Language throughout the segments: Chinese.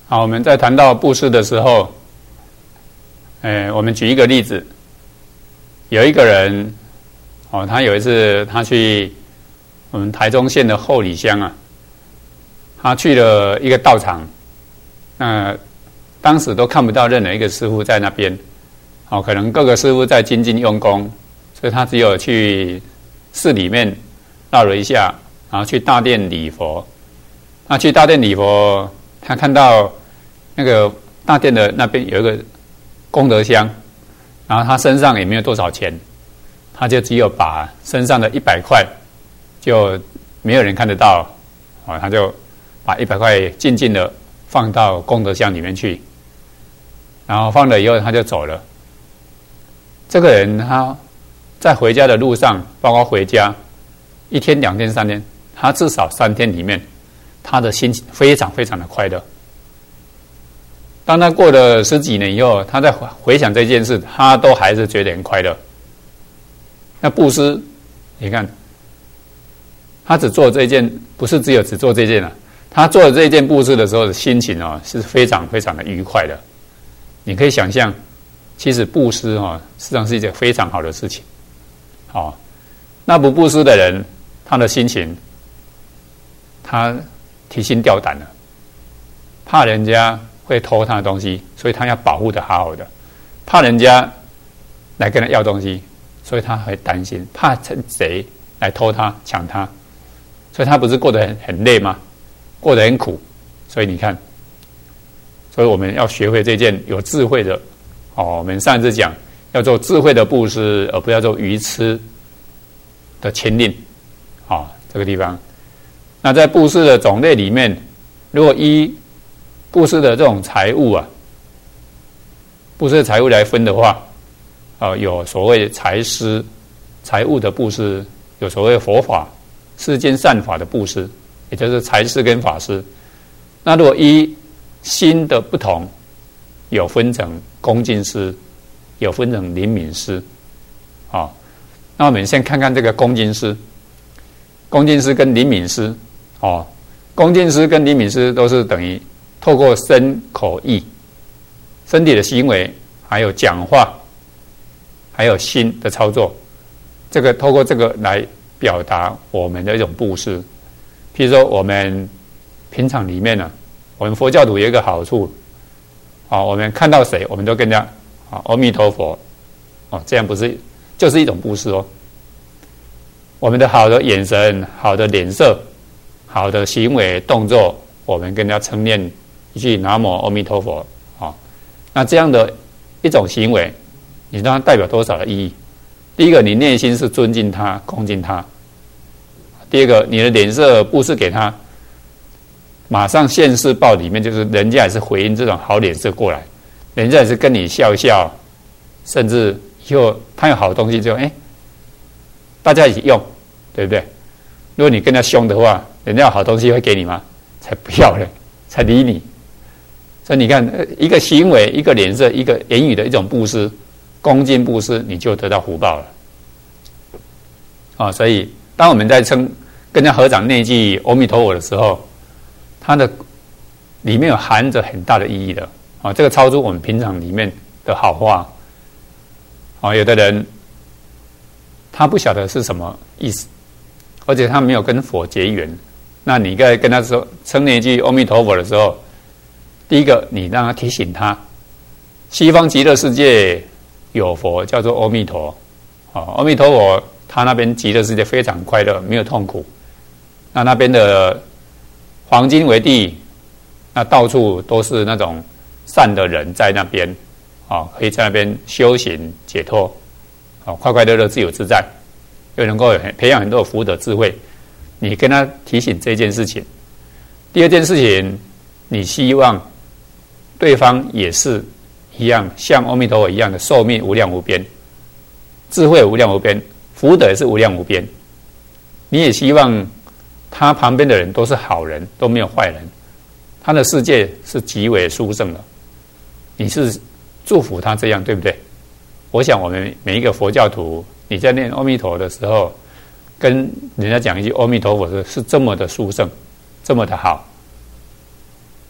好，我们在谈到布施的时候，我们举一个例子，有一个人，他有一次他去我们台中县的后里乡啊，他去了一个道场，当时都看不到任何一个师父在那边，可能各个师父在精进用功，所以他只有去寺里面绕了一下，然后去大殿礼佛。那去大殿礼佛，他看到那个大殿的那边有一个功德箱，然后他身上也没有多少钱，他就只有把身上的100块，就没有人看得到，他就把100块静静的放到功德箱里面去，然后放了以后他就走了。这个人他在回家的路上，包括回家1天、2天、3天，他至少3天里面，他的心情非常非常的快乐。当他过了10几年以后，他在回想这件事，他都还是觉得很快乐。那布施，你看，他只做这一件，不是只做这件啊，他做了这一件布施的时候的心情是非常非常的愉快的。你可以想象，其实布施实际上是一件非常好的事情。那不布施的人，他的心情，他提心吊胆了，怕人家会偷他的东西，所以他要保护的好好的；怕人家来跟他要东西，所以他会担心，怕贼来偷他、抢他，所以他不是过得很累吗？过得很苦。所以你看，所以我们要学会这件有智慧的。我们上一次讲要做智慧的布施，而不要做愚痴的牵令。这个地方，那在布施的种类里面，如果依布施的这种财物啊，布施的财物来分的话，有所谓财施，财物的布施；有所谓佛法、世间善法的布施，也就是财施跟法施。那如果依心的不同，有分成恭敬施，有分成灵敏施。那我们先看看这个恭敬施。恭敬施跟灵敏施，恭敬施跟灵敏施都是等于透过身口意、身体的行为，还有讲话，还有心的操作，这个透过这个来表达我们的一种布施。譬如说，我们平常里面呢，我们佛教徒有一个好处，我们看到谁，我们都跟人家阿弥陀佛，这样不是就是一种布施哦。我们的好的眼神、好的脸色、好的行为动作，我们跟人家称念一句南无阿弥陀佛。那这样的一种行为，你知道它代表多少的意义？第一个，你内心是尊敬他、恭敬他；第二个，你的脸色布施给他，马上现世报里面就是人家也是回应这种好脸色过来，人家也是跟你笑一笑，甚至以后他有好东西就大家一起用，对不对？如果你跟他凶的话，人家有好东西会给你吗？才不要了，才理你。所以你看，一个行为、一个脸色、一个言语的一种布施，恭敬布施，你就得到福报了。所以当我们在跟人家合掌念记阿弥陀佛的时候，它的里面有含着很大的意义的。这个超出我们平常里面的好话。有的人他不晓得是什么意思，而且他没有跟佛结缘。那你在跟他说称念一句阿弥陀佛的时候，第一个你让他提醒他，西方极乐世界有佛叫做阿弥陀，阿弥陀佛他那边极乐世界非常快乐，没有痛苦。那边的黄金为地，那到处都是那种善的人在那边，可以在那边修行解脱，快快乐乐自由自在，又能够培养很多福德智慧。你跟他提醒这件事情。第二件事情，你希望对方也是一样，像阿弥陀佛一样的寿命无量无边，智慧无量无边，福德也是无量无边。你也希望他旁边的人都是好人，都没有坏人，他的世界是极为殊胜的。你是祝福他这样，对不对？我想我们每一个佛教徒，你在念阿弥陀的时候，跟人家讲一句阿弥陀佛是这么的殊胜，这么的好。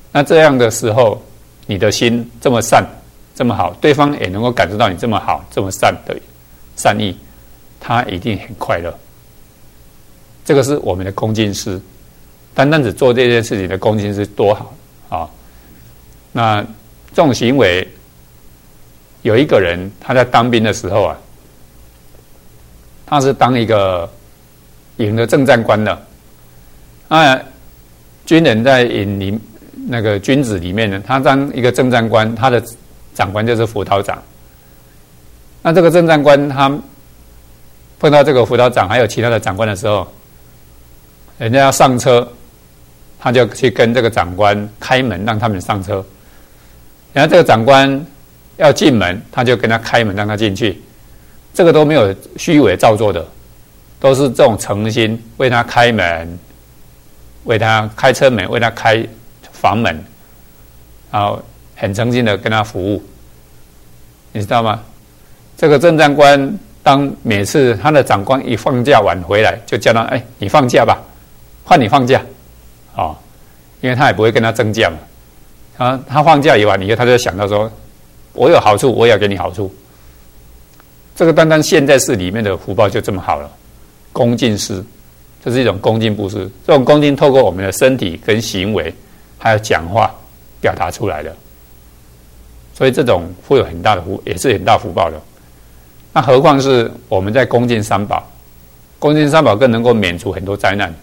那这样的时候，你的心这么善，这么好，对方也能够感受到你这么好，这么善的善意，他一定很快乐。这个是我们的恭敬师，单单只做这件事情的恭敬师多好啊！那这种行为，有一个人他在当兵的时候啊，他是当一个营的政战官的。那军人在营里那个军子里面呢，他当一个政战官，他的长官就是辅导长。那这个政战官他碰到这个辅导长还有其他的长官的时候，人家要上车，他就去跟这个长官开门让他们上车。然后这个长官要进门，他就跟他开门让他进去。这个都没有虚伪造作的，都是这种诚心为他开门，为他开车门，为他开房门，然后很诚心的跟他服务，你知道吗？这个政战官当每次他的长官一放假晚回来，就叫他哎，你放假吧，换你放假，哦，因为他也不会跟他争假嘛。他放假以后，他就想到说，我有好处，我也要给你好处。这个单单现在世里面的福报就这么好了，恭敬师，这是一种恭敬布施。这种恭敬透过我们的身体跟行为，还有讲话表达出来的，所以这种会有很大的福，也是很大福报的。那何况是我们在恭敬三宝，恭敬三宝更能够免除很多灾难。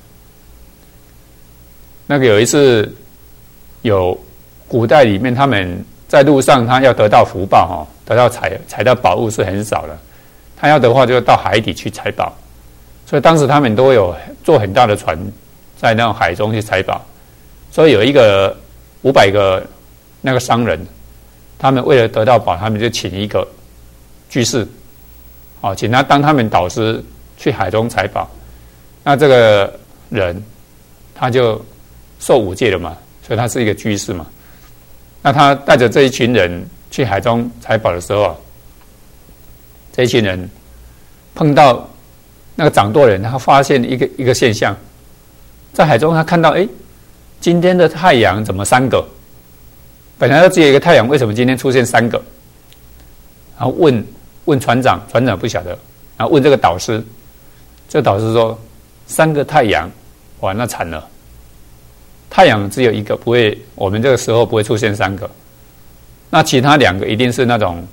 那个有一次，有古代里面他们在路上，他要得到福报得到采到宝物是很少的，他要的话就到海底去采宝。所以当时他们都有坐很大的船，在那种海中去采宝。所以有一个500个那个商人，他们为了得到宝，他们就请一个居士，请他当他们导师去海中采宝。那这个人他就受5戒了嘛，所以他是一个居士嘛。那他带着这一群人去海中采宝的时候，这一群人碰到那个掌舵人，他发现一个现象，在海中他看到，今天的太阳怎么3个？本来只有一个太阳，为什么今天出现3个？然后问船长，船长不晓得，然后问这个导师，这个导师说3个太阳，哇，那惨了。太阳只有一个，不会，我们这个时候不会出现3个，那其他2个一定是那种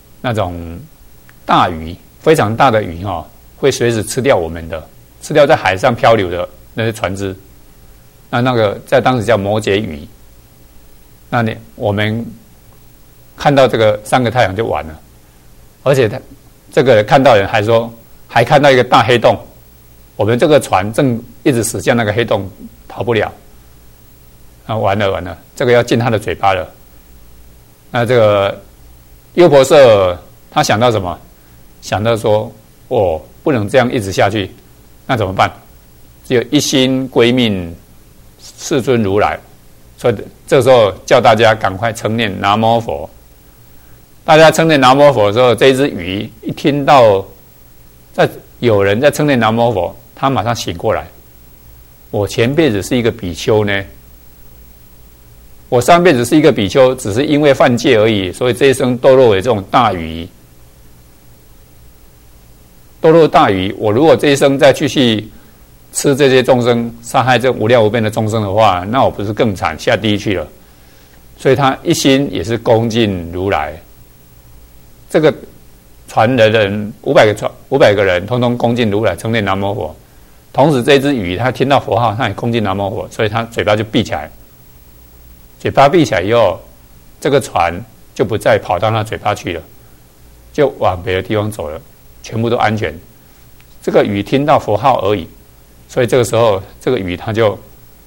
大鱼，非常大的鱼会随时吃掉我们的，吃掉在海上漂流的那些船只。那个在当时叫摩羯鱼。那我们看到这个3个太阳就完了，而且这个看到人还说，还看到一个大黑洞，我们这个船正一直驶向那个黑洞，逃不了。完了，这个要进他的嘴巴了。那这个优婆塞他想到什么？想到说，不能这样一直下去，那怎么办？只有一心归命世尊如来。所以这时候叫大家赶快称念南无佛。大家称念南无佛的时候，这一只鱼一听到有人在称念南无佛，他马上醒过来。我前辈子是一个比丘呢，我上辈子是一个比丘，只是因为犯戒而已，所以这一生堕落为这种大鱼。堕落大鱼，我如果这一生再继续吃这些众生，杀害这无量无边的众生的话，那我不是更惨，下地狱去了。所以他一心也是恭敬如来。这个船的人500个人，通通恭敬如来，称念南无佛。同时，这只鱼他听到佛号，他也恭敬南无佛，所以他嘴巴就闭起来。嘴巴闭起来以后，这个船就不再跑到他嘴巴去了，就往别的地方走了，全部都安全。这个鱼听到佛号而已，所以这个时候，这个鱼它就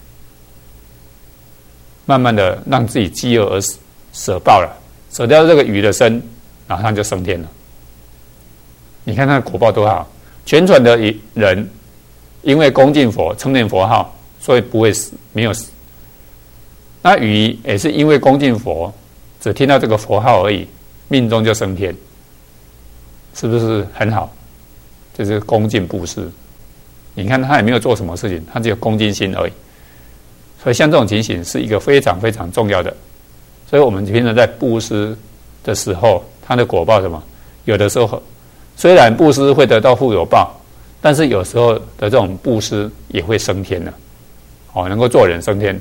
慢慢的让自己饥饿而舍报了，舍掉这个鱼的身，然后它就升天了。你看它的果报多好！全船的人因为恭敬佛、称念佛号，所以不会死，没有死。那鱼也是因为恭敬佛，只听到这个佛号而已，命中就升天，是不是很好？这是恭敬布施。你看他也没有做什么事情，他只有恭敬心而已。 所以像这种情形是一个非常非常重要的。所以我们平常在布施的时候，它的果报什么？有的时候虽然布施会得到富有报，但是有时候的这种布施也会升天的，能够做人升天。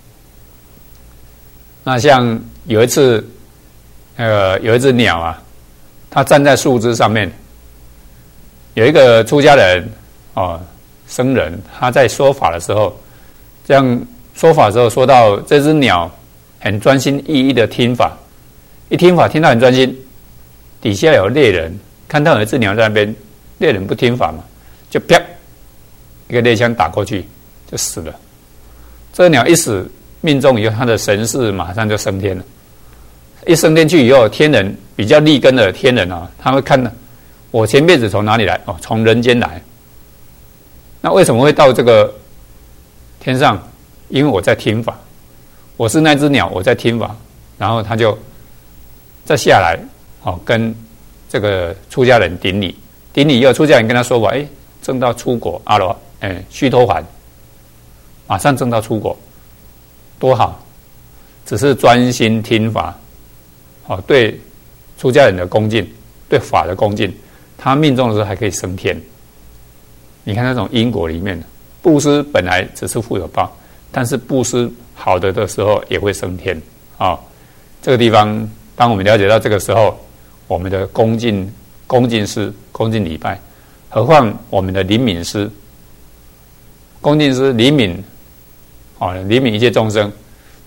那像有一次，有一只鸟啊，它站在树枝上面，有一个出家人僧人，他在说法的时候，这样说法的时候说到这只鸟很专心一意的听法，一听法听到很专心，底下有猎人看到有一只鸟在那边，猎人不听法嘛，就啪一个猎枪打过去就死了。这个鸟一死命中以后，他的神识马上就升天了。一升天去以后，天人比较利根的天人啊，他会看我前辈子从哪里来？从人间来。那为什么会到这个天上？因为我在听法，我是那只鸟，我在听法，然后他就再下来，跟这个出家人顶礼，顶礼以后，出家人跟他说法，证到出果阿罗，须陀洹，马上证到出果，多好！只是专心听法，对出家人的恭敬，对法的恭敬，他命中的时候还可以升天。你看那种因果里面，布施本来只是富有报，但是布施好的时候也会升天这个地方，当我们了解到这个时候，我们的恭敬师、恭敬礼拜，何况我们的怜悯师、恭敬师怜悯怜悯一切众生。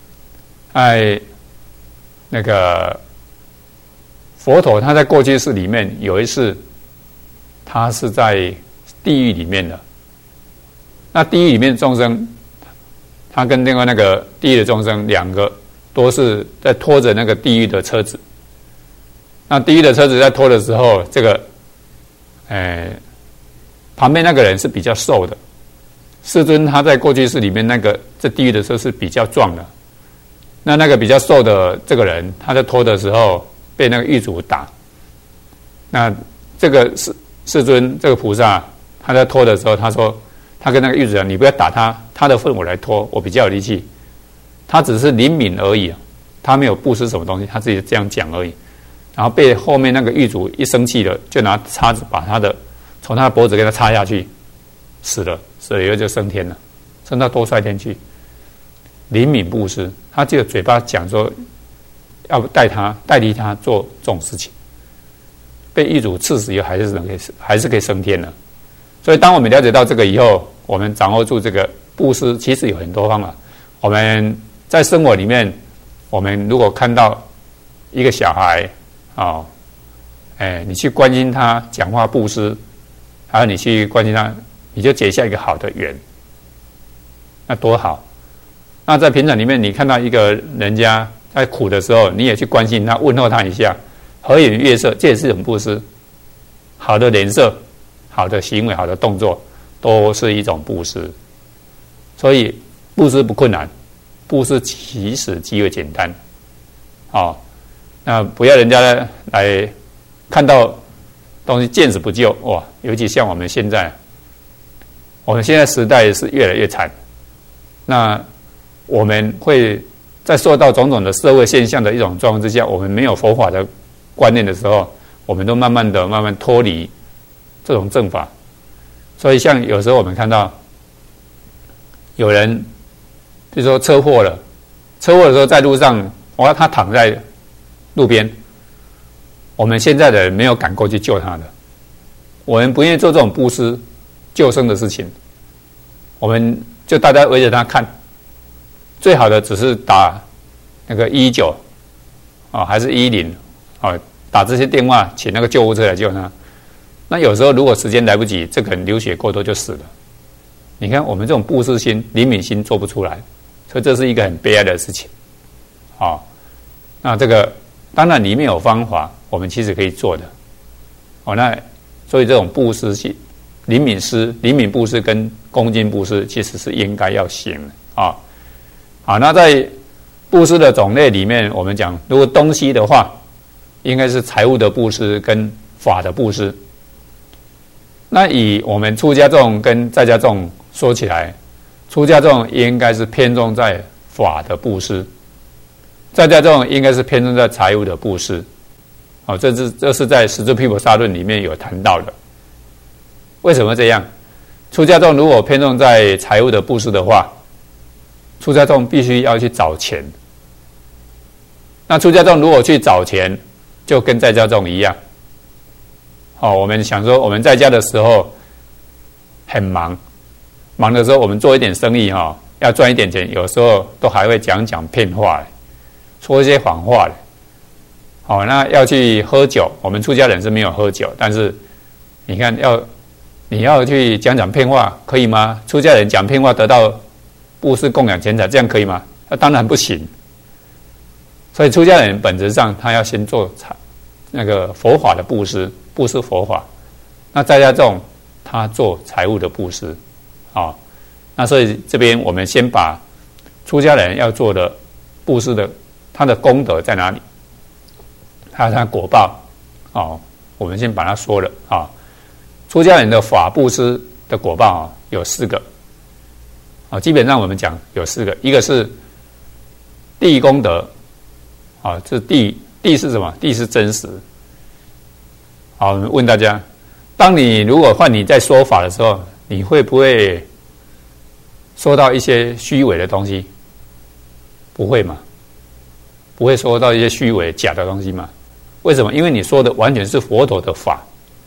那个佛陀他在过去世里面有一次，他是在地狱里面的。那地狱里面的众生，他跟另外那个地狱的众生两个都是在拖着那个地狱的车子。那地狱的车子在拖的时候，这个旁边那个人是比较瘦的，世尊他在过去世里面这地狱的时候是比较壮的。那个比较瘦的这个人，他在拖的时候被那个狱卒打。那这个世尊这个菩萨他在拖的时候，他说他跟那个狱卒讲：“你不要打他，他的份我来拖，我比较有力气。”他只是怜悯而已，他没有布施什么东西，他自己这样讲而已。然后被后面那个狱卒一生气了，就拿叉子把从他的脖子给他插下去，死了以后就升天了，升到多帅天去。怜悯布施，他就嘴巴讲说要代替他做这种事情，被狱卒刺死以后还是可以升天的。所以当我们了解到这个以后，我们掌握住这个布施，其实有很多方法。我们在生活里面，我们如果看到一个小孩你去关心他，讲话布施，还有你去关心他，你就结下一个好的缘，那多好。那在平常里面，你看到一个人家在苦的时候，你也去关心他，问候他一下，和颜悦色，这也是一种布施。好的脸色、好的行为、好的动作，都是一种布施。所以布施不困难，布施其实极为简单。那不要人家来看到东西见死不救，哇！尤其像我们现在时代是越来越惨。那我们会在受到种种的社会现象的一种状况之下，我们没有佛法的观念的时候，我们都慢慢脱离这种正法。所以像有时候我们看到有人比如说车祸的时候在路上，他躺在路边，我们现在的人没有敢过去救他的，我们不愿意做这种布施救生的事情，我们就大家围着他看。最好的只是打那个119还是110打这些电话，请那个救护车来救他。那有时候如果时间来不及，这个人流血过多就死了。你看我们这种布施心、怜悯心做不出来，所以这是一个很悲哀的事情。那这个当然里面有方法，我们其实可以做的。那所以这种布施心、怜悯布施跟恭敬布施，其实是应该要行的那在布施的种类里面，我们讲如果东西的话，应该是财物的布施跟法的布施。那以我们出家众跟在家众说起来， 出家众应该是偏重在法的布施，在家众应该是偏重在财物的布施。这是在《十住毗婆沙论》里面有谈到的。为什么这样？出家众如果偏重在财物的布施的话，出家众必须要去找钱。那出家众如果去找钱，就跟在家众一样。我们想说我们在家的时候很忙的时候，我们做一点生意要赚一点钱，有时候都还会讲骗话，说一些谎话。那要去喝酒，我们出家人是没有喝酒，但是你看你要去讲骗话，可以吗？出家人讲骗话得到布施供养钱财，这样可以吗？那当然不行。所以出家人本质上他要先做那个佛法的布施佛法。那在家众他做财物的布施。那所以这边我们先把出家人要做的布施的他的功德在哪里，还有他的果报我们先把它说了。出家人的法布施的果报有4个。基本上我们讲有4个，一个是地功德。这地是什么？地是真实。我们问大家，当你如果换你在说法的时候，你会不会说到一些虚伪的东西？不会嘛？不会说到一些虚伪假的东西嘛？为什么？因为你说的完全是佛陀的法。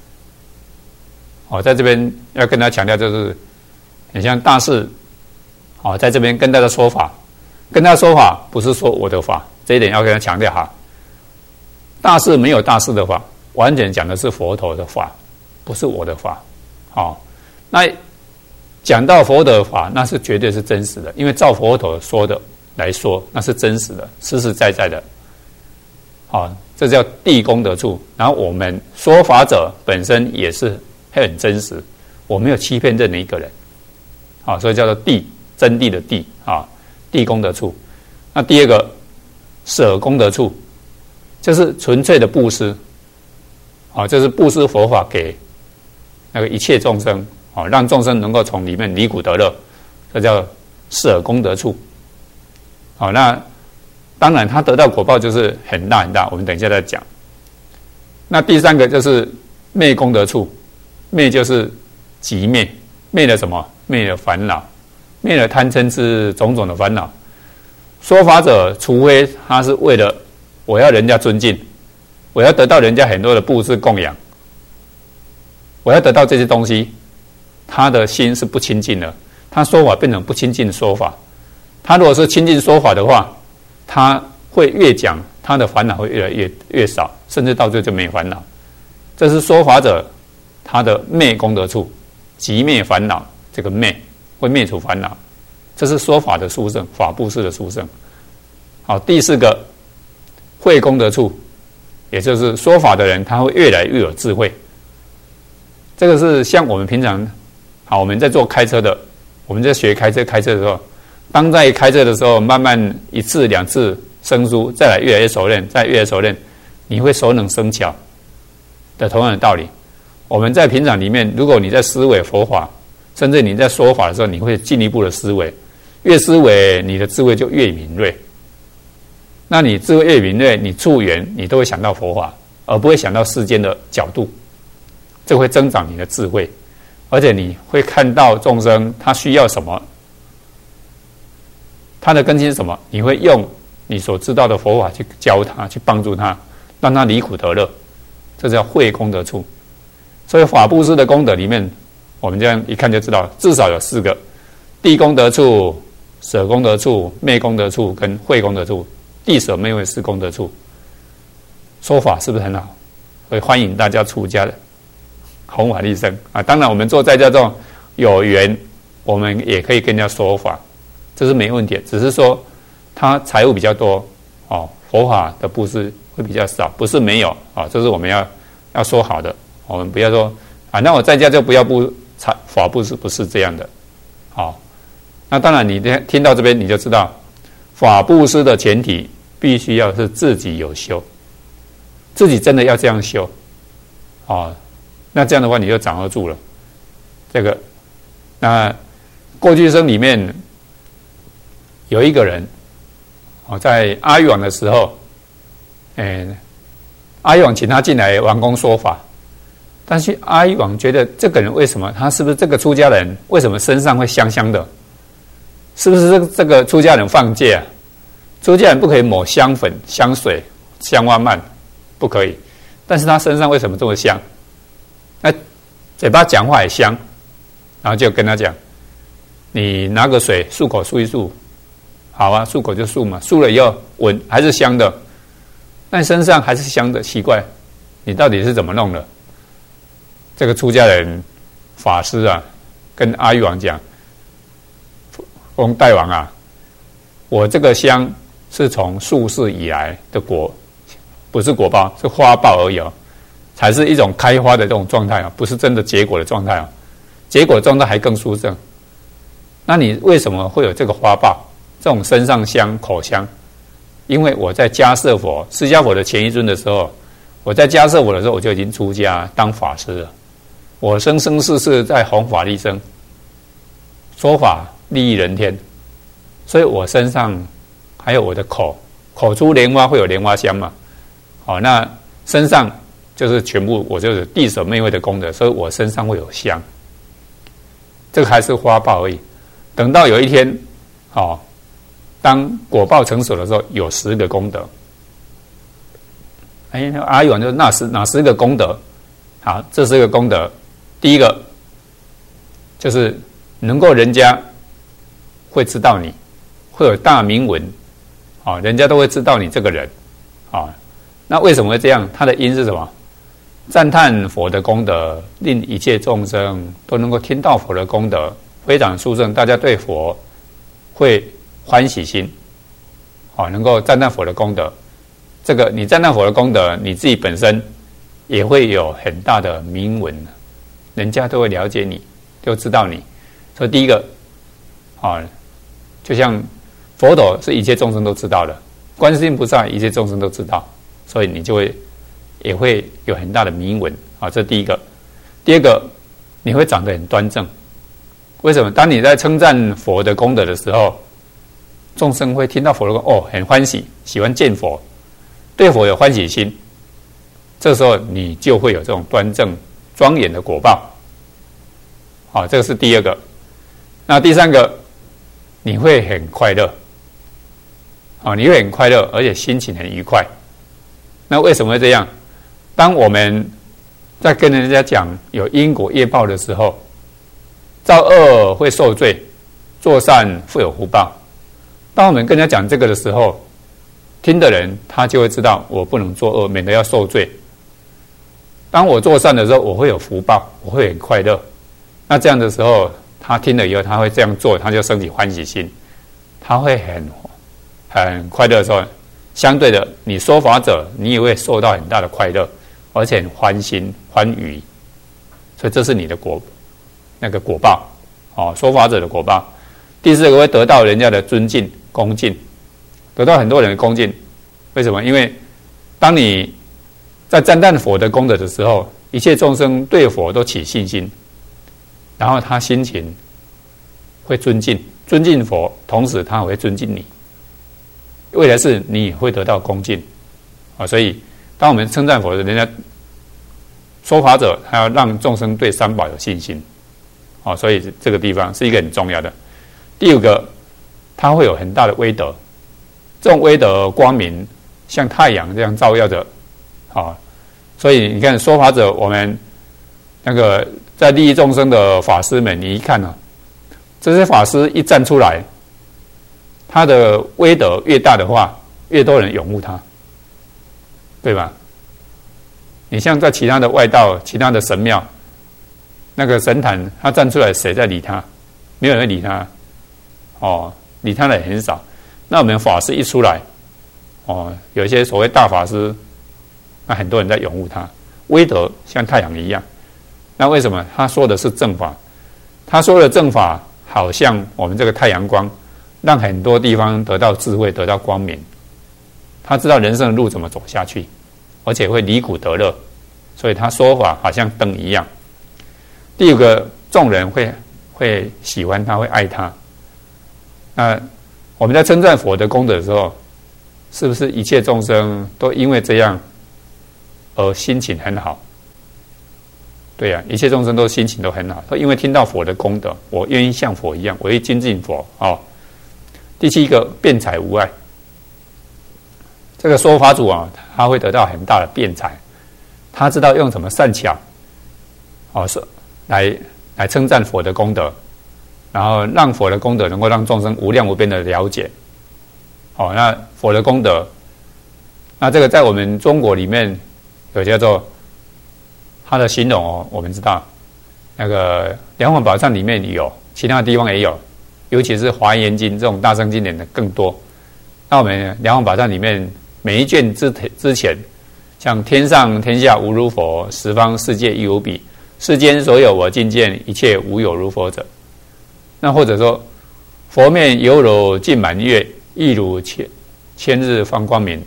在这边要跟大家强调，就是很像大士在这边跟大家说法，不是说我的法，这一点要跟他强调哈。大士没有大士的法，完全讲的是佛陀的法，不是我的法。那讲到佛陀的法，那是绝对是真实的，因为照佛陀说的来说，那是真实的，实实在在的。这叫地功德处。然后我们说法者本身也是很真实，我没有欺骗任何一个人。所以叫做地，真谛的地地功德处。那第二个舍功德处，就是纯粹的布施。就是布施佛法给那个一切众生，让众生能够从里面离苦得乐，这叫舍功德处。那当然他得到果报就是很大很大，我们等一下再讲。那第3个就是灭功德处。灭就是即灭，灭了什么？灭了烦恼，灭了贪嗔痴种种的烦恼。说法者除非他是为了我要人家尊敬，我要得到人家很多的布施供养，我要得到这些东西，他的心是不清净的，他说法变成不清净的说法。他如果是清净说法的话，他会越讲他的烦恼会越来越少，甚至到最后就没有烦恼。这是说法者他的灭功德处，即灭烦恼，这个灭会灭除烦恼，这是说法的殊胜，法布施的殊胜。第4个慧功德处，也就是说法的人他会越来越有智慧。这个是像我们平常我们在做开车的，我们在学开车的时候，当在开车的时候，慢慢1次2次生疏，再来越来越熟练，再越来越熟练，你会熟能生巧的同样的道理。我们在平常里面，如果你在思维佛法，甚至你在说法的时候，你会进一步的思维，越思维你的智慧就越敏锐。那你智慧越敏锐，你处缘你都会想到佛法，而不会想到世间的角度，这会增长你的智慧，而且你会看到众生他需要什么，他的根基是什么，你会用你所知道的佛法去教他，去帮助他，让他离苦得乐，这叫慧功德处。所以法布施的功德里面，我们这样一看就知道，至少有4个：地功德处、舍功德处、灭功德处跟慧功德处。地舍灭慧是功德处。说法是不是很好？所以欢迎大家出家的，弘法利生当然我们做在家众有缘，我们也可以跟人家说法，这是没问题的。只是说他财物比较多佛法的布施会比较少，不是没有这是我们要说好的。我们不要说那我在家就不要法布施，不是这样的。那当然你听到这边你就知道，法布施的前提必须要是自己有修，自己真的要这样修那这样的话你就掌握住了这个。那过去生里面有一个人，在阿育王的时候，阿育王请他进来王宫说法，但是阿育王觉得这个人为什么他是不是这个出家人？为什么身上会香香的？是不是这个出家人放戒啊？出家人不可以抹香粉、香水、香花蔓，不可以。但是他身上为什么这么香？那嘴巴讲话也香，然后就跟他讲：你拿个水漱口漱一漱，好啊，漱口就漱嘛，漱了以后闻还是香的，但身上还是香的，奇怪，你到底是怎么弄的？这个出家人法师啊，跟阿育王讲：大王啊，我这个香是从宿世以来的果，不是果报，是花报而已哦，才是一种开花的这种状态啊，不是真的结果的状态啊。结果的状态还更殊胜。那你为什么会有这个花报？这种身上香、口香？因为我在迦叶佛、释迦佛的前一尊的时候，我在迦叶佛的时候我就已经出家当法师了。我生生世世在弘法利生，说法利益人天，所以我身上还有我的口出莲花会有莲花香嘛？那身上就是全部我就是地舍昧慧的功德，所以我身上会有香。这个还是花报而已。等到有一天，当果报成熟的时候，有10个功德。阿育王就哪10个功德？好，这10个功德，第一个就是能够人家会知道你，会有大名闻，人家都会知道你这个人，那为什么会这样？它的因是什么？赞叹佛的功德，令一切众生都能够听到佛的功德，非常殊胜，大家对佛会欢喜心，能够赞叹佛的功德。这个你赞叹佛的功德，你自己本身也会有很大的名闻，人家都会了解你，就知道你。所以第一个，就像佛陀是一切众生都知道的，观世音菩萨一切众生都知道，所以你就会也会有很大的名闻啊。这是第一个。第二个，你会长得很端正。为什么？当你在称赞佛的功德的时候，众生会听到佛的功很欢喜，喜欢见佛，对佛有欢喜心。这时候你就会有这种端正庄严的果报。好，这个是第二个。那第三个，你会很快乐。你会很快乐，而且心情很愉快。那为什么会这样？当我们在跟人家讲有因果业报的时候，造恶会受罪，做善会有福报。当我们跟人家讲这个的时候，听的人他就会知道我不能做恶，免得要受罪。当我做善的时候，我会有福报，我会很快乐。那这样的时候，他听了以后，他会这样做，他就升起欢喜心，他会很快乐的时候，相对的，你说法者，你也会受到很大的快乐，而且很欢心欢愉。所以这是你的果报，说法者的果报。第四个会得到人家的尊敬恭敬，得到很多人的恭敬。为什么？因为当你在赞叹佛的功德的时候，一切众生对佛都起信心，然后他心情会尊敬佛，同时他也会尊敬你。未来是你也会得到恭敬所以当我们称赞佛的人家说法者，他要让众生对三宝有信心所以这个地方是一个很重要的。第五个，他会有很大的威德，这种威德光明像太阳这样照耀着所以你看说法者，我们那个在利益众生的法师们，你一看这些法师一站出来，他的威德越大的话，越多人拥护他，对吧？你像在其他的外道、其他的神庙，那个神坛，他站出来，谁在理他？没有人理他，理他的人很少。那我们法师一出来，有一些所谓大法师，那很多人在拥护他，威德像太阳一样。那为什么？他说的是正法，他说的正法好像我们这个太阳光，让很多地方得到智慧，得到光明。他知道人生的路怎么走下去，而且会离苦得乐，所以他说法好像灯一样。第五个，众人会会喜欢他，会爱他。那我们在称赞佛的功德的时候，是不是一切众生都因为这样而心情很好？对呀、一切众生都心情都很好，都因为听到佛的功德，我愿意像佛一样，我愿意精进佛。第7个辩才无碍，这个说法主啊，他会得到很大的辩才，他知道用什么善巧，来称赞佛的功德，然后让佛的功德能够让众生无量无边的了解。那佛的功德，那这个在我们中国里面有叫做它的形容我们知道那个梁皇宝忏里面有，其他地方也有，尤其是华严经这种大乘经典的更多。那我们梁皇宝忏里面每一卷之前，像天上天下无如佛，十方世界亦无比，世间所有我尽见，一切无有如佛者。那或者说佛面犹如尽满月，亦如千日方光明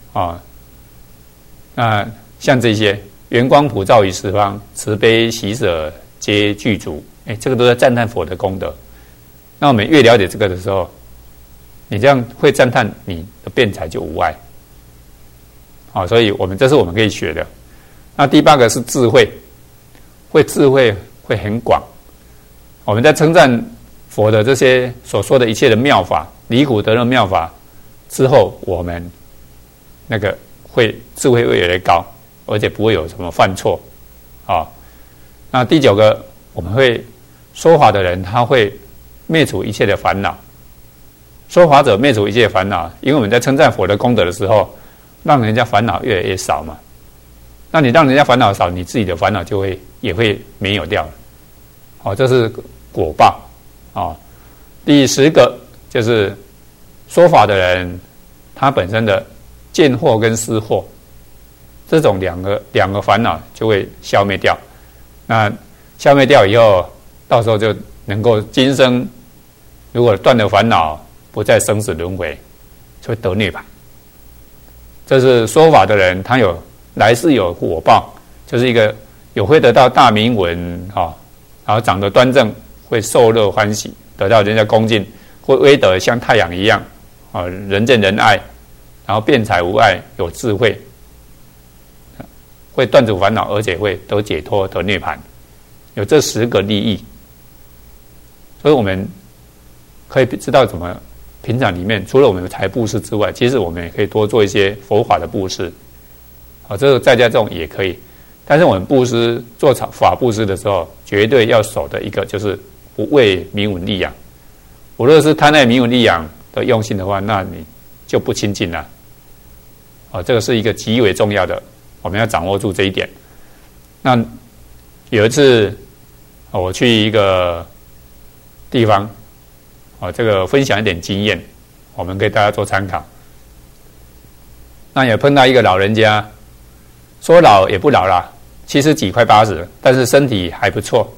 那像这些圆光普照于十方，慈悲喜舍皆具足，这个都在赞叹佛的功德。那我们越了解这个的时候，你这样会赞叹，你的辩才就无碍。所以这是我们可以学的。那第8个是智慧，智慧会很广。我们在称赞佛的这些所说的一切的妙法，离苦得乐妙法之后，我们那个智慧会越来越高，而且不会有什么犯错。那第9个，我们会说法的人，他会灭除一切的烦恼。说法者灭除一切的烦恼，因为我们在称赞佛的功德的时候，让人家烦恼越来越少嘛。那你让人家烦恼少，你自己的烦恼也会没有掉了。这是果报。第10个就是说法的人，他本身的见惑跟思惑，这种两个烦恼就会消灭掉。那消灭掉以后，到时候就能够今生如果断了烦恼，不再生死轮回，就会得涅槃。这是说法的人，他有来世有果报，就是一个有会得到大名闻然后长得端正，会受乐欢喜，得到人家恭敬，会威德像太阳一样人见人爱，然后辩才无碍，有智慧，会断除烦恼，而且会得解脱，得涅槃，有这10个利益。所以我们可以知道怎么平常里面，除了我们财布施之外，其实我们也可以多做一些佛法的布施。这个在家众也可以，但是我们布施做法布施的时候，绝对要守的一个就是不为名闻利养。无论是贪爱名闻利养的用心的话，那你就不亲近了。这个是一个极为重要的，我们要掌握住这一点。那有一次我去一个地方，这个分享一点经验，我们给大家做参考。那也碰到一个老人家，说老也不老啦，70几快80，但是身体还不错。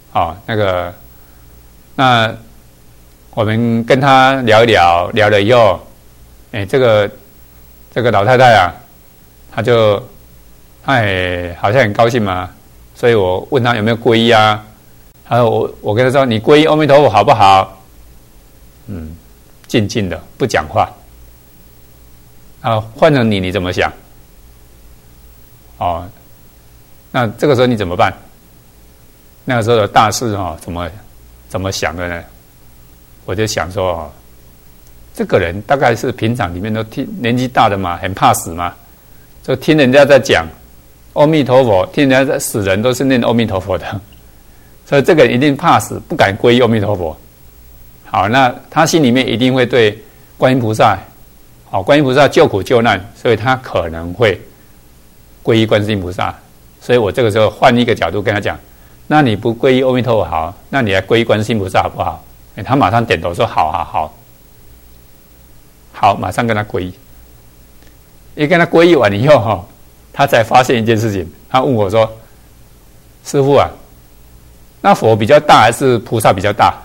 那我们跟他聊一聊，聊了以后，这个老太太啊，她也好像很高兴嘛，所以我问她有没有皈依啊？然后我跟她说，你皈依阿弥陀佛好不好？静静的不讲话。换成你怎么想？那这个时候你怎么办？那个时候的大事怎么想的呢？我就想说这个人大概是平常里面都年纪大的嘛，很怕死嘛，就听人家在讲阿弥陀佛，听人家在死人都是念阿弥陀佛的，所以这个人一定怕死，不敢皈依阿弥陀佛。好，那他心里面一定会对观音菩萨，观音菩萨救苦救难，所以他可能会皈依观世音菩萨。所以我这个时候换一个角度跟他讲，那你不皈依阿弥陀佛好，那你来皈依观世音菩萨好不好？他马上点头说好，马上跟他皈依。一跟他皈依完以后他才发现一件事情，他问我说，师父啊，那佛比较大还是菩萨比较大？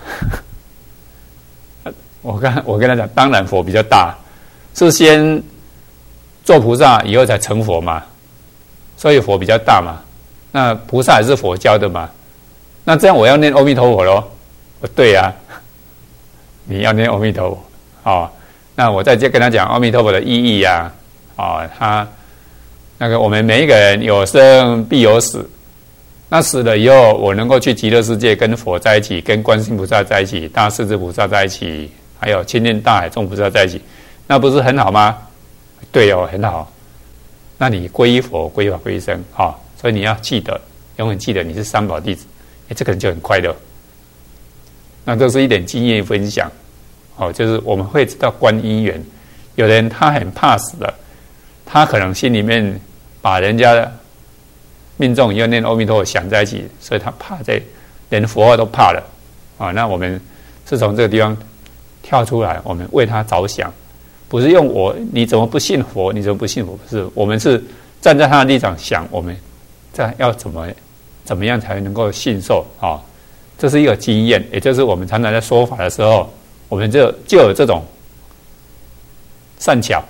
我跟他讲，当然佛比较大，是先做菩萨以后才成佛嘛，所以佛比较大嘛。那菩萨也是佛教的嘛，那这样我要念阿弥陀佛咯， 不对啊，你要念阿弥陀佛那我再跟他讲阿弥陀佛的意义啊他那个我们每一个人有生必有死，那死了以后，我能够去极乐世界跟佛在一起，跟观世音菩萨在一起，大势至菩萨在一起，还有亲近大海众菩萨在一起，那不是很好吗？对很好。那你皈依佛、皈依法、皈依僧所以你要记得，永远记得你是三宝弟子，这个人就很快乐。那这是一点经验分享就是我们会知道观因缘。有人他很怕死的，他可能心里面把人家命中以后念阿弥陀佛想在一起，所以他怕连佛都怕了那我们是从这个地方跳出来，我们为他着想，不是用你怎么不信佛，你怎么不信佛？不是，我们是站在他的立场想，我们要怎么样才能够信受这是一个经验，也就是我们常常在说法的时候，我们就有这种善巧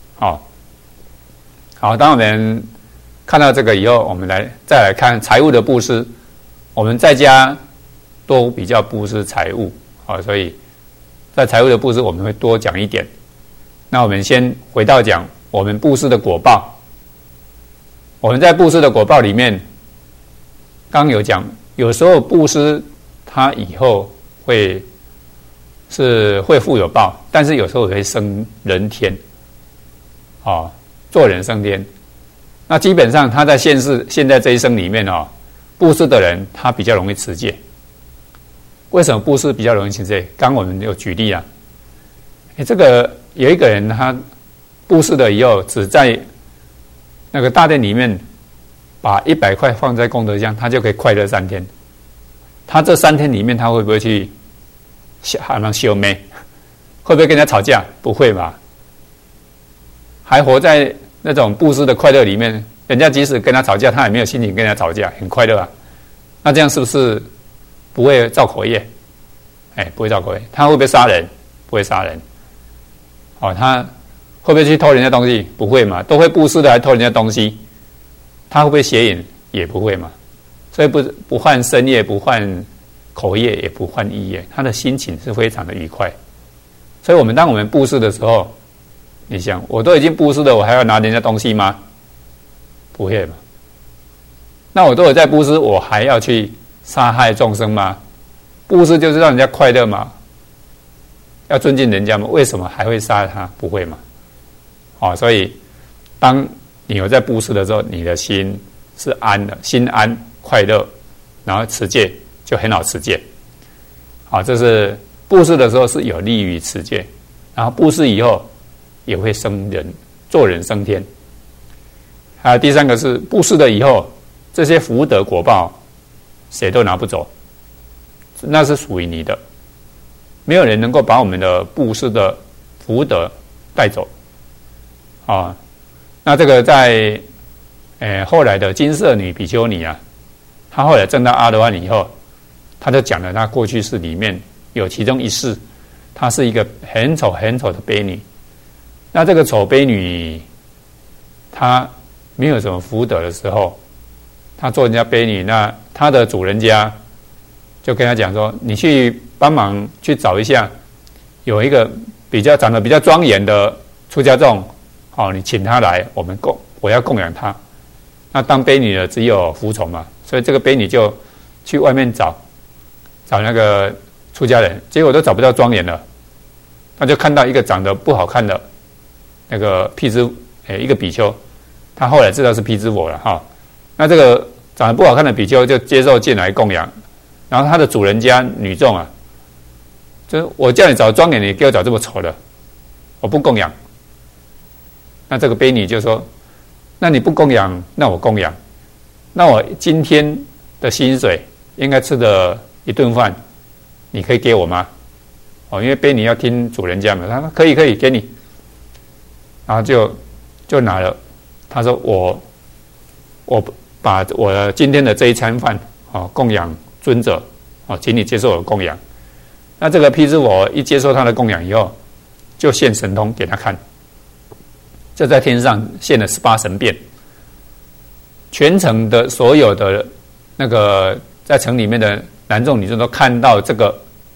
好，当我们看到这个以后，我们再来看财物的布施。我们在家都比较布施财物所以在财物的布施我们会多讲一点。那我们先回到讲我们布施的果报。我们在布施的果报里面，刚有讲，有时候布施它以后会富有报，但是有时候会升人天做人升天。那基本上他在现在这一生里面布施的人他比较容易持戒。为什么布施比较容易持戒？刚我们有举例这个有一个人他布施了以后，只在那个大殿里面把100块放在功德箱，他就可以快乐3天。他这3天里面，他会不会去修眉？会不会跟人家吵架？不会吧？还活在那种布施的快乐里面，人家即使跟他吵架，他也没有心情跟人家吵架，很快乐那这样是不是不会造口业？不会造口业。他会不会杀人？不会杀人。他会不会去偷人家东西？不会嘛？都会布施的还偷人家东西，他会不会邪淫？也不会嘛。所以不犯身业，不犯口业，也不犯意业，他的心情是非常的愉快。所以当我们布施的时候，你想，我都已经布施了，我还要拿人家东西吗？不会嘛。那我都有在布施，我还要去杀害众生吗？布施就是让人家快乐嘛，要尊敬人家嘛，为什么还会杀他？不会嘛。所以当你有在布施的时候，你的心是安的，心安快乐，然后持戒就很好持戒。这是布施的时候是有利于持戒，然后布施以后也会升人，做人升天。还有第3个是布施了以后，这些福德果报谁都拿不走，那是属于你的，没有人能够把我们的布施的福德带走那这个在后来的金色女比丘尼她后来证到阿罗汉以后，她就讲了她过去世里面有其中一世，她是一个很丑很丑的婢女。那这个丑婢女她没有什么福德的时候，她做人家婢女，那她的主人家就跟她讲说，你去帮忙去找一下有一个长得比较庄严的出家众你请他来，我要供养他。那当婢女的只有服从嘛，所以这个婢女就去外面找那个出家人，结果都找不到庄严了。他就看到一个长得不好看的那个一个比丘，他后来知道是辟支佛了那这个长得不好看的比丘就接受进来供养，然后他的主人家女众就是我叫你找庄严，你给我找这么丑的，我不供养。那这个婢女就说，那你不供养，那我供养。那我今天的薪水应该吃的一顿饭，你可以给我吗？因为婢女要听主人家嘛。他说可以给你。然后就拿了。他说我把我今天的这一餐饭供养尊者请你接受我的供养。那这个辟支佛一接受他的供养以后，就现神通给他看。就在天上现了18神变，全城的所有的那个在城里面的男众女众都看到这个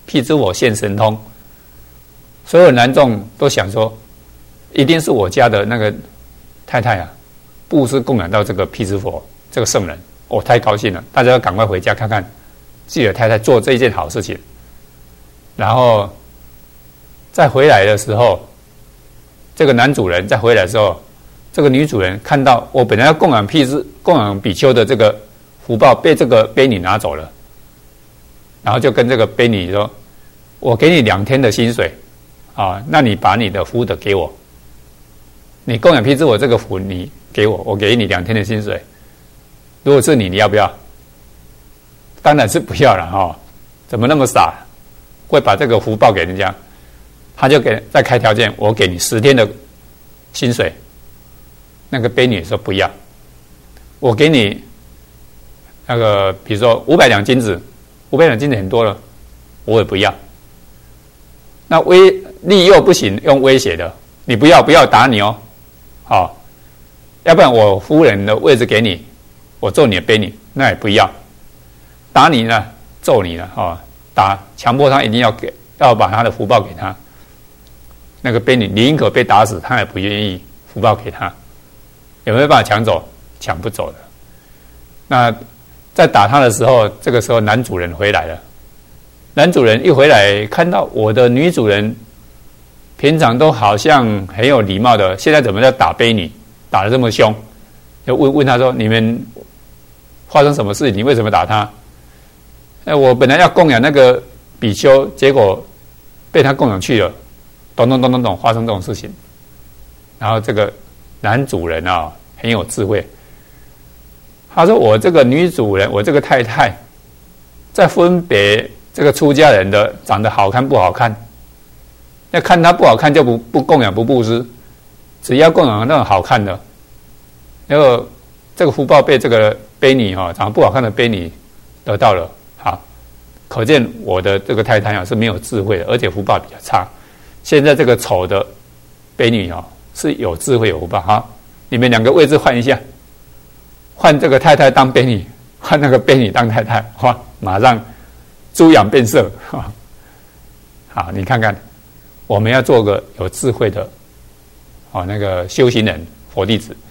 辟支佛现神通，所有男众都想说，一定是我家的那个太太啊，布施供养到这个辟支佛这个圣人，我太高兴了，大家要赶快回家看看自己的太太做这一件好事情。然后再回来的时候，这个男主人再回来的时候，这个女主人看到我本来要供养比丘的这个福报被这个婢女拿走了，然后就跟这个婢女说：“我给你2天的薪水啊，那你把你的福德给我，你供养辟支佛这个福你给我，我给你2天的薪水。如果是你，你要不要？”当然是不要了哈，怎么那么傻，会把这个福报给人家？他就再开条件，我给你10天的薪水。那个婢女说不要，我给你那个比如说500两金子，500两金子很多了，我也不要。那利诱不行，用威胁的，你不要打你哦，好，要不然我夫人的位置给你，我做你的婢女，那也不要。打你呢，揍你了哦，强迫他一定要把他的福报给他。那个婢女宁可被打死，他也不愿意福报给他。有没有办法抢走？抢不走的。那在打他的时候，这个时候男主人回来了。男主人一回来，看到我的女主人平常都好像很有礼貌的，现在怎么在打婢女，打得这么凶？就问他说：“你们发生什么事？你为什么打他？”我本来要供养那个比丘，结果被他供养去了，咚，发生这种事情。然后这个男主人啊，很有智慧，他说：“我这个女主人，我这个太太，在分别这个出家人的长得好看不好看，要看他不好看就不供养不布施，只要供养那种好看的，然后这个福报被这个婢女长得不好看的婢女得到了。”好，可见我的这个太太啊是没有智慧的，而且福报比较差。现在这个丑的婢女是有智慧有福报。好，你们2个位置换一下，换这个太太当婢女，换那个婢女当太太，哇，马上猪羊变色。好，你看看，我们要做个有智慧的那个修行人佛弟子。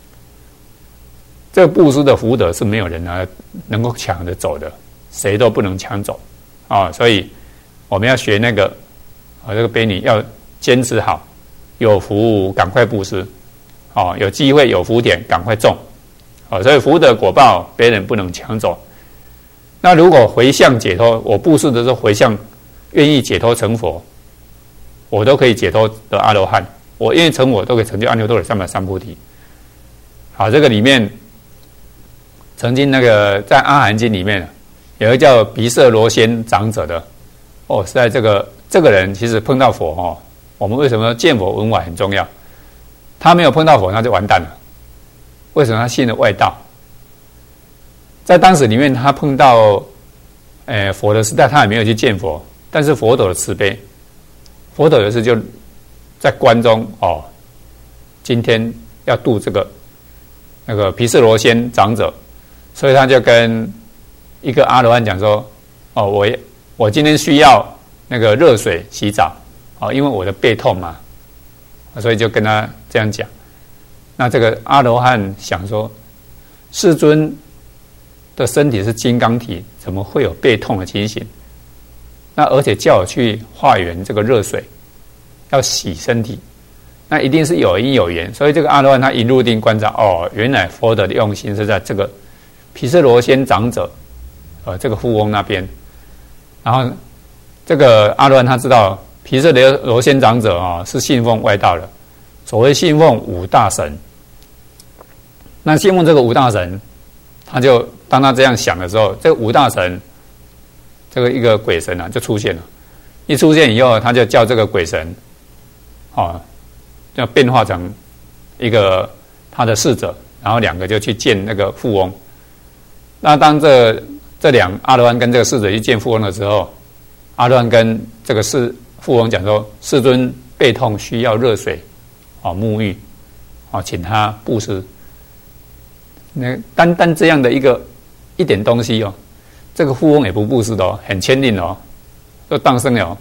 这个布施的福德是没有人能够抢着走的。谁都不能抢走所以我们要学那个这个婢女要坚持好，有福赶快布施有机会有福田赶快种所以福德果报别人不能抢走。那如果回向解脱，我布施的时候回向愿意解脱成佛，我都可以解脱得阿罗汉，我愿意成佛都可以成就阿耨多罗三藐三菩提。好，这个里面曾经那个在阿含经里面有一个叫毗舍罗仙长者的实在这个人其实碰到佛我们为什么见佛闻法很重要？他没有碰到佛，他就完蛋了。为什么？他信了外道。在当时里面，他碰到佛的时代，他也没有去见佛，但是佛陀的慈悲，佛陀有一次就在关中今天要度那个毗舍罗仙长者，所以他就跟一个阿罗汉讲说：“我今天需要那个热水洗澡因为我的背痛嘛，所以就跟他这样讲。那这个阿罗汉想说，世尊的身体是金刚体，怎么会有背痛的情形？那而且叫我去化缘这个热水，要洗身体，那一定是有因有缘。所以这个阿罗汉他一入定观察，原来佛的用心是在这个毗舍罗仙长者。”这个富翁那边，然后这个阿罗汉他知道毗舍罗仙长者是信奉外道的，所谓信奉5大神。那信奉这个5大神，他就当他这样想的时候，这个5大神，这个一个鬼神就出现了。一出现以后，他就叫这个鬼神，就变化成一个他的侍者，然后2个就去见那个富翁。那当这阿罗汉跟这个侍者去见富翁的时候，阿罗汉跟这个富翁讲说：“世尊背痛需要热水沐浴请他布施。”那单这样的一点东西这个富翁也不布施的很谦吝都当生了。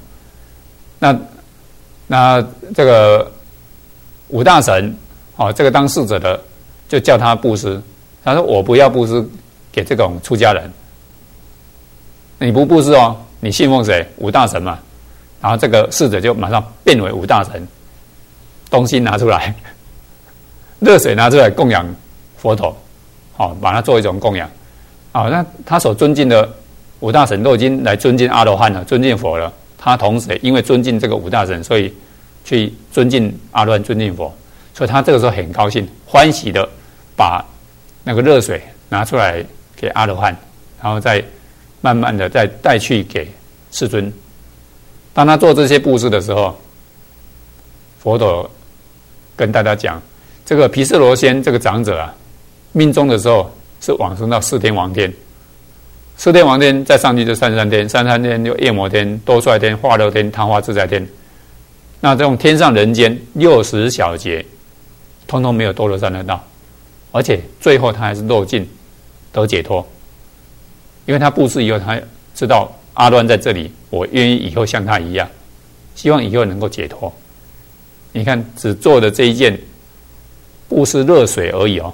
那这个五大神这个当侍者的就叫他布施，他说我不要布施给这种出家人，你不布施你信奉谁？五大神嘛。然后这个侍者就马上变为五大神，东西拿出来，热水拿出来供养佛陀，把它作为一种供养。那他所尊敬的五大神都已经来尊敬阿罗汉了，尊敬佛了。他同时因为尊敬这个五大神，所以去尊敬阿罗汉，尊敬佛。所以他这个时候很高兴，欢喜的把那个热水拿出来给阿罗汉，然后再慢慢的再带去给世尊。当他做这些布施的时候，佛陀跟大家讲，这个毗舍罗仙这个长者命终的时候是往生到四天王天，四天王天再上去就33天，33天就夜摩天、多帅天、化乐天、昙花自在天。那这种天上人间60小节，通通没有多罗三得到，而且最后他还是落尽得解脱，因为他布施以后，他知道阿罗汉在这里，我愿意以后像他一样，希望以后能够解脱。你看，只做的这一件布施热水而已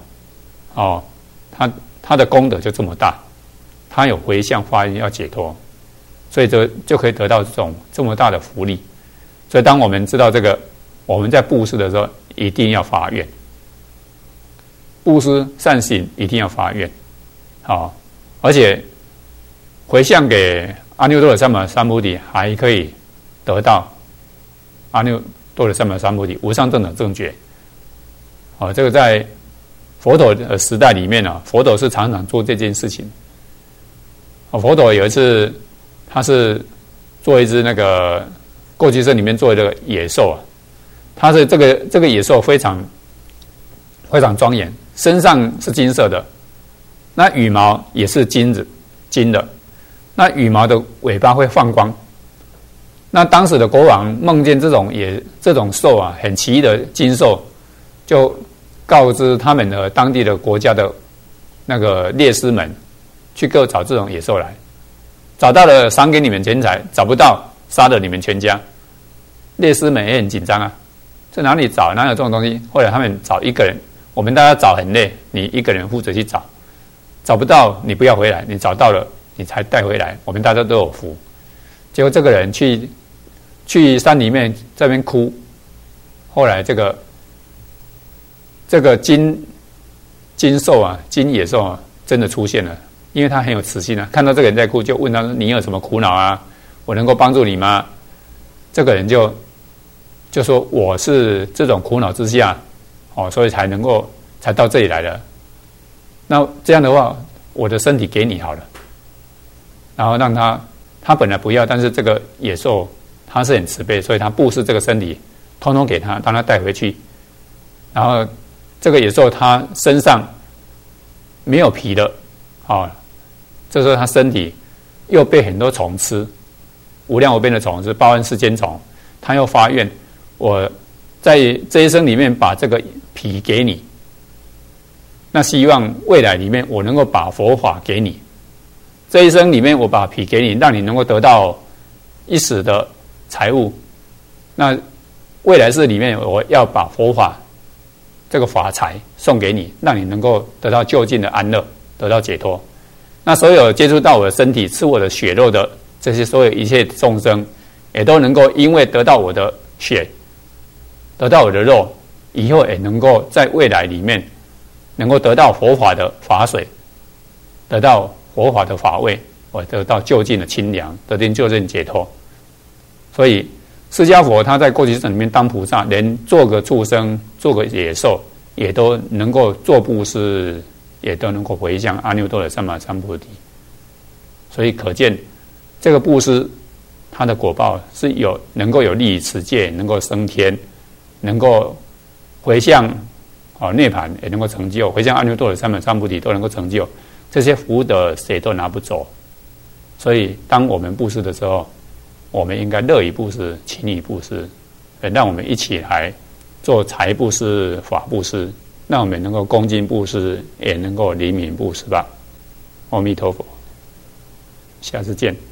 他的功德就这么大，他有回向发愿要解脱，所以就可以得到这么大的福利。所以当我们知道这个，我们在布施的时候一定要发愿，布施善行一定要发愿，而且回向给阿耨多罗三藐三菩提，还可以得到阿耨多罗三藐三菩提无上正等正觉。这个在佛陀的时代里面佛陀是常常做这件事情。佛陀有一次，他是做一只那个过去生里面做一个野兽他是这个野兽非常非常庄严，身上是金色的，那羽毛也是金的，那羽毛的尾巴会放光。那当时的国王梦见这种兽很奇异的金兽，就告知他们的当地的国家的那个猎师们，去各找这种野兽来，找到了赏给你们钱财，找不到杀了你们全家。猎师们也很紧张在哪里找？哪有这种东西？后来他们找一个人，我们大家找很累，你一个人负责去找，找不到你不要回来，你找到了你才带回来，我们大家都有福。结果这个人去山里面这边哭，后来这个金兽金野兽真的出现了，因为他很有慈心看到这个人在哭，就问他说：“你有什么苦恼我能够帮助你吗？”这个人就说：“我是这种苦恼之下所以才到这里来的。那这样的话，我的身体给你好了。”然后让他本来不要，但是这个野兽他是很慈悲，所以他布施这个身体通通给他，让他带回去。然后这个野兽他身上没有皮的这时候他身体又被很多虫吃，无量无边的虫是报恩世间虫，他又发愿，我在这一生里面把这个皮给你，那希望未来里面我能够把佛法给你，这一生里面我把皮给你，让你能够得到一时的财物，那未来世里面我要把佛法这个法财送给你，让你能够得到究竟的安乐，得到解脱。那所有接触到我的身体吃我的血肉的这些所有一切众生，也都能够因为得到我的血，得到我的肉，以后也能够在未来里面能够得到佛法的法水，得到佛法的法味，我得到究竟的清凉，得到究竟解脱。所以释迦佛他在过去生里面当菩萨，连做个畜生，做个野兽，也都能够做布施，也都能够回向阿耨多罗三藐三菩提。所以可见这个布施它的果报是能够有利于持戒，能够升天，能够回向涅槃，也能够成就，回向阿耨多罗三藐三菩提都能够成就。这些福德谁都拿不走。所以当我们布施的时候，我们应该乐于布施，勤于布施，让我们一起来做财布施、法布施，让我们能够恭敬布施，也能够灵敏布施吧。阿弥陀佛，下次见。